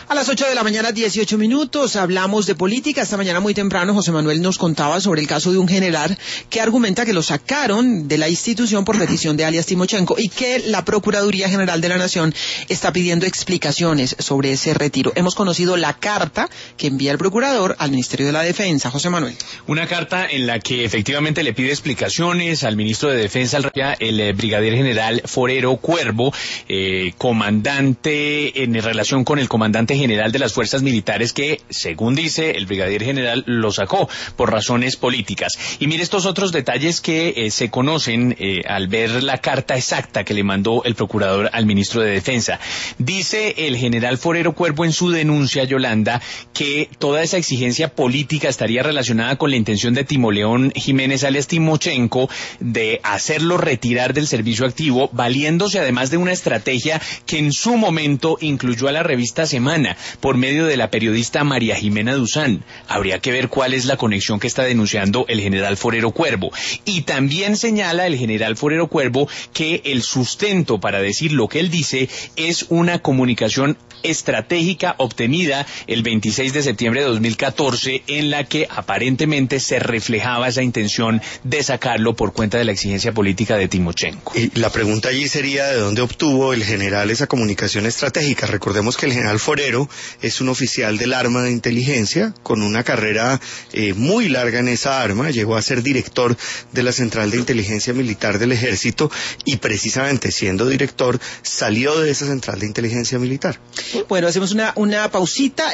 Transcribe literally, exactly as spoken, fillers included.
A las ocho de la mañana, dieciocho minutos, hablamos de política. Esta mañana muy temprano José Manuel nos contaba sobre el caso de un general que argumenta que lo sacaron de la institución por petición de alias Timochenko y que la Procuraduría General de la Nación está pidiendo explicaciones sobre ese retiro. Hemos conocido la carta que envía el procurador al Ministerio de la Defensa. José Manuel. Una carta en la que efectivamente le pide explicaciones al ministro de Defensa, el eh, brigadier general Forero Cuervo, eh, comandante en relación con el comandante general de las fuerzas militares que, según dice el brigadier general, lo sacó por razones políticas. Y mire estos otros detalles que eh, se conocen eh, al ver la carta exacta que le mandó el procurador al ministro de Defensa. Dice el general Forero Cuervo en su denuncia, Yolanda, que toda esa exigencia política estaría relacionada con la intención de Timoleón Jiménez alias Timochenko de hacerlo retirar del servicio activo, valiéndose además de una estrategia que en su momento incluyó a la revista Semana por medio de la periodista María Jimena Duzán. Habría que ver cuál es la conexión que está denunciando el general Forero Cuervo. Y también señala el general Forero Cuervo que el sustento para decir lo que él dice es una comunicación estratégica obtenida el veintiséis de septiembre de dos mil catorce en la que aparentemente se reflejaba esa intención de sacarlo por cuenta de la exigencia política de Timochenko. Y la pregunta allí sería ¿de dónde obtuvo el general esa comunicación estratégica? Recordemos que el general Forero es un oficial del arma de inteligencia con una carrera eh, muy larga en esa arma, llegó a ser director de la Central de Inteligencia Militar del Ejército y precisamente siendo director salió de esa Central de Inteligencia Militar. Bueno, hacemos una, una pausita.